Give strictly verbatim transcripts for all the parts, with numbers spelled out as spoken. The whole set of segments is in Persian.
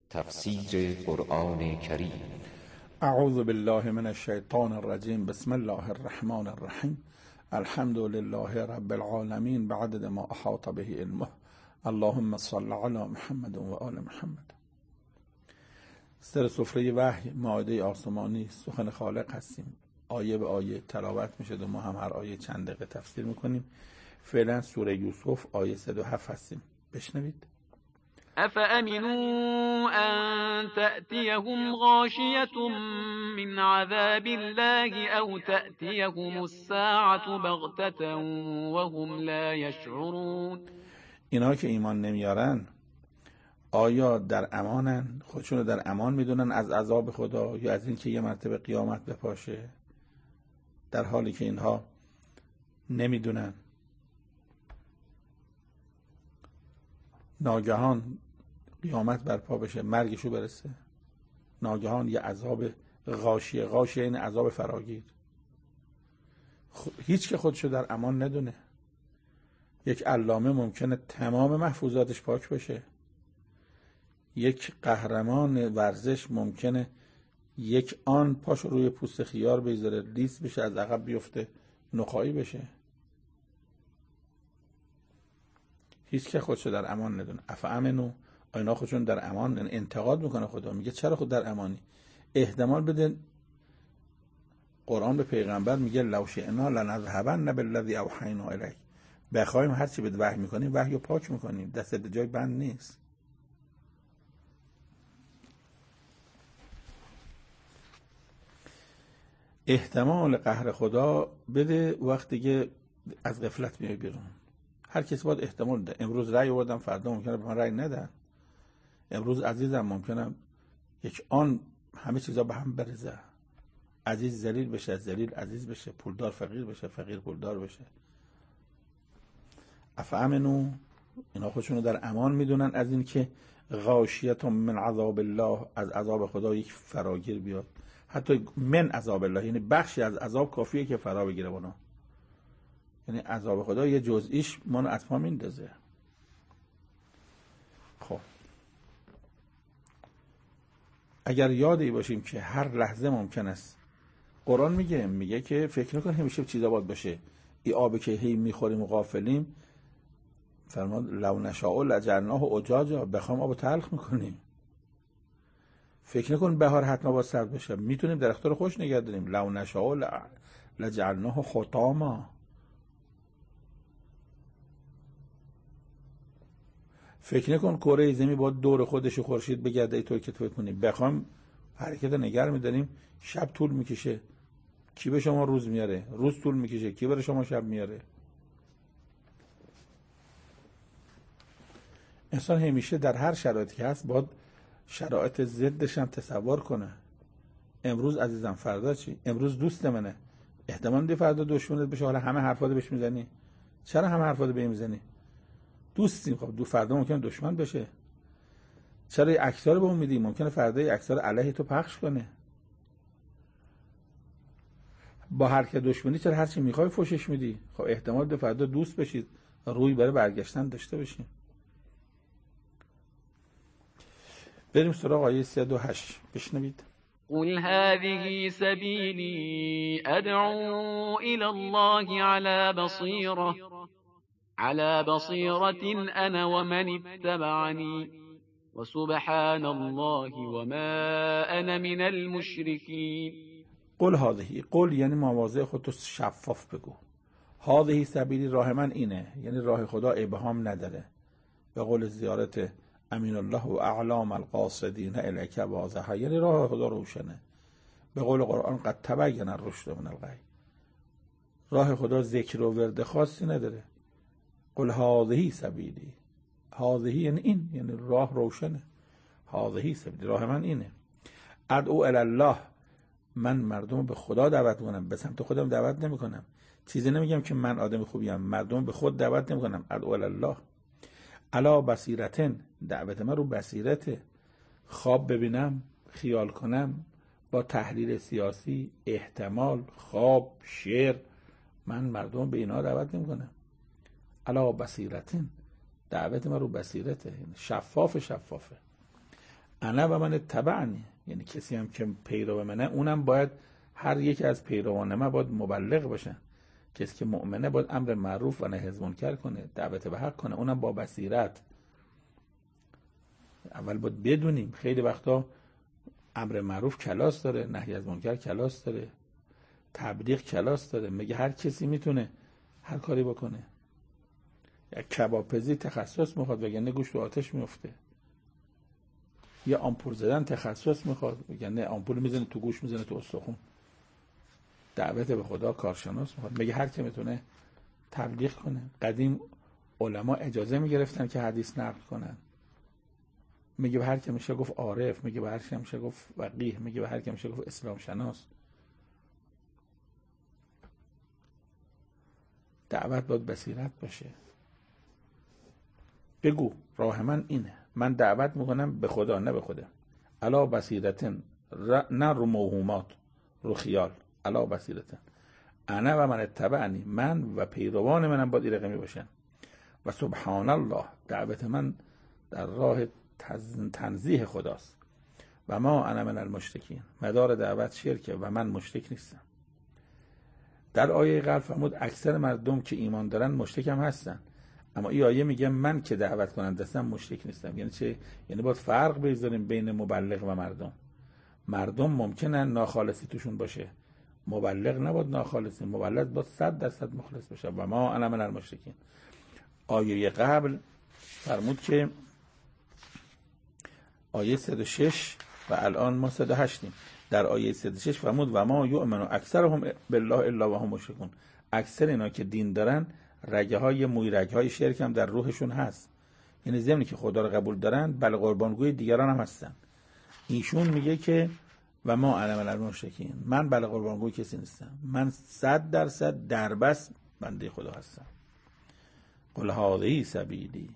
تفسیر قرآن کریم. اعوذ بالله من الشیطان الرجیم. بسم الله الرحمن الرحیم. الحمد لله رب العالمین بعدد ما احاط به علمه. اللهم صل علی محمد و آل محمد. سر سفره وحی، مائده آسمانی، سخن خالق هستیم. آیه به آیه تلاوت میشه و ما هم هر آیه چند دقیقه تفسیر میکنیم. فعلا سوره یوسف آیه صد و هفت هستیم. بشنوید. أفأمنوا أن تأتيهم غاشية من عذاب الله أو تأتيهم الساعة بغتة وهم لا يشعرون. اینا که ایمان نمیارن آیا در امانن؟ خودشون رو در امان میدونن از عذاب خدا یا از این که یه مرتبه قیامت بپاشه، در حالی که اینها نمیدونن؟ ناگهان قیامت برپا بشه، مرگشو برسه، ناگهان یه عذاب غاشیه، غاشیه این عذاب فراگیر، هیچ که خودشو در امان ندونه. یک علامه ممکنه تمام محفوظاتش پاک بشه، یک قهرمان ورزش ممکنه یک آن پاشو روی پوست خیار بذاره، لیس بشه، از عقب بیفته، نخایی بشه. هیچ که خودشو در امان ندونه. افامنو، اینا خودشون در امان؟ انتقاد میکنه خدا، میگه چرا خود در امانی؟ احتمال بده قرآن به پیغمبر میگه لو شئنا لنذهبن بالذی اوحینا الیک، بخوایم هر چی بهت وحی میکنیم وحیو پاک میکنیم، دست جای بند نیست. احتمال قهر خدا بده وقتی که از غفلت میای بیرون. هر کسی باید احتمال ده. امروز رأی آوردم، فردا ممکنه به من رأی ندن. امروز عزیزم ممکنه یک آن همه چیزا به هم بریزه، عزیز ذلیل بشه، ذلیل عزیز بشه، پولدار فقیر بشه، فقیر پولدار بشه. افامنو، اینا خودشونو در امان میدونن از این که غاشیت من عذاب الله، از عذاب خدا یک فراگیر بیاد. حتی من عذاب الله یعنی بخشی از عذاب کافیه که فرا بگیره اونا. یعنی عذاب خدا یه جزئیش منو از پا میندازه. خب اگر یادی باشیم که هر لحظه ممکن است، قرآن میگه میگه که فکر نکن همیشه چیزا باید باشه، ای آب که هی میخوریم و غافلیم، فرمود لو نشاء لجعلناه اجاجا، بخوام آب تلخ میکنیم. فکر نکن بهار حتما باید سرد بشه، میتونیم درخت‌ها رو خوش نگه داریم. لو نشاء لجعلناه حطاما. فکر نکن کره زمین باید دور خودش خورشید بگرده اینطور که تو بتونی. بخوام حرکت نگر میداریم، شب طول میکشه، کی به شما روز میاره؟ روز طول میکشه، کی برای شما شب میاره؟ انسان همیشه در هر شرایطی که هست باید شرایط ضدش هم تصور کنه. امروز عزیزم فردا چی؟ امروز دوست منه، احتمال دی فردا دشمنت بشه، حالا همه حرفاتو بهش میزنی. چرا همه حرفاتو بهم میزنی؟ دوستیم، خب دو فردا ممکنه دشمن بشه. چرا عکس‌ها رو به اون میدی؟ ممکنه فردا عکس‌ها رو علیه تو پخش کنه. با هر که دشمنی چرا هر چی میخوای فوشش میدی؟ خب احتمال دو فردا دوست بشید، روی برای برگشتن داشته باشیم. بریم سراغ آیه صد و هشت. بشنوید. قل هذه سبيلي أدعو إلى الله على بصيرة على بصيرة أنا ومن اتبعني وسبحان الله وما أنا من المشركين. قل هذه، قل یعنی مواضع خودتو شفاف بگو. هذه سبیلی، راه من اینه، یعنی راه خدا ابهام نداره. به قول زیارت امین الله و اعلام القاصدین الیک واضحه، یعنی راه خدا روشنه. به قول قرآن قد تبین الرشد من الغی، راه خدا ذکر و ورد خاصی نداره. قل هذه سبیلی، هذه یعنی این، یعنی راه روشنه. هذه سبیلی، راه من اینه. ادعو الی الله، من مردم به خدا دعوت میکنم، به سمت خودم دعوت نمیکنم. چیزی نمیگم که من آدم خوبیم، مردم به خود دعوت نمیکنم. ادعو الی الله علی بصیرتن، دعوت من رو بصیرته. خواب ببینم، خیال کنم، با تحلیل سیاسی، احتمال، خواب، شعر، من مردم به اینا دعوت نمیکنم. علی بصیرتن، دعوت من رو بصیرته، شفاف شفافه. انا و من تبعنی، یعنی کسی هم که پیرو منه اونم باید، هر یکی از پیروان من باید مبلغ باشن. کسی که مؤمنه باید امر معروف و نهی از منکر کنه، دعوت به حق کنه، اونم با بصیرت. اول باید بدونیم خیلی وقتا امر معروف کلاس داره، نهی از منکر کلاس داره، تبلیغ کلاس داره. میگه هر کسی میتونه هر کاری بکنه. یک کبابپزی تخصص میخواد وگرنه گوشت تو آتش میفته. یا آمپول زدن تخصص میخواد وگرنه آمپول میزنه تو گوش، میزنه تو استخون. دعوت به خدا کارشناس میخواد. میگه هر کی میتونه تبلیغ کنه. قدیم علما اجازه میگرفتن که حدیث نقل کنن. میگه به هر کی میشه گفت عارف، میگه به هر کی میشه گفت فقیه، میگه به هر کی میشه گفت اسلام شناس. دعوت باید بصیرت باشه. بگو راه من اینه، من دعوت میکنم به خدا نه به خدا. علا بصیرتن، نه رو موهومات، رو خیال. علا بصیرتن انا و من اتبعنی، من و پیروان منم باید این رقمی باشن. و سبحان الله، دعوت من در راه تنزیه خداست. و ما انا من المشرکین، مدار دعوت شرکه و من مشرک نیستم. در آیه قبل فرمود اکثر مردم که ایمان دارن مشرک هم هستن، اما این آیه میگه من که دعوت کننده هستم مشرک نیستم. یعنی چه؟ یعنی باید فرق بذاریم بین مبلغ و مردم. مردم ممکنه ناخالصی توشون باشه، مبلغ نباید ناخالصی. مبلغ باید صد درصد مخلص باشه. و ما انا من المشرکین. آیه قبل فرمود که آیه صد و شش و الان ما صد و هشتیم. در آیه صد و شش فرمود و ما یؤمن اکثرهم بالله الا وهم مشرکون. اکثر اینا که دین دارن رگه های موی رگه های شرک هم در روحشون هست. یعنی ضمن که خدا رو قبول دارن بله قربانگوی دیگران هم هستن. ایشون میگه که و ما انا من المشرکین، من بله قربانگوی کسی نیستم، من صد درصد دربست بنده خدا هستم. قل هذه سبیلی.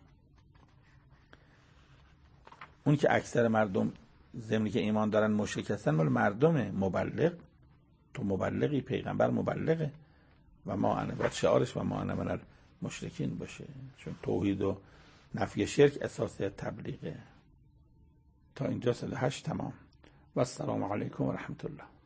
اون که اکثر مردم ضمن که ایمان دارن مشرک هستن مال مردمه. مبلغ، تو مبلغی، پیغمبر مبلغه. و ما انا، باید شعارش و ما انا من المشرکین باشه، چون توحید و نفی شرک اساس تبلیغه. تا اینجا صد و هشت تمام. و السلام علیکم و رحمت الله.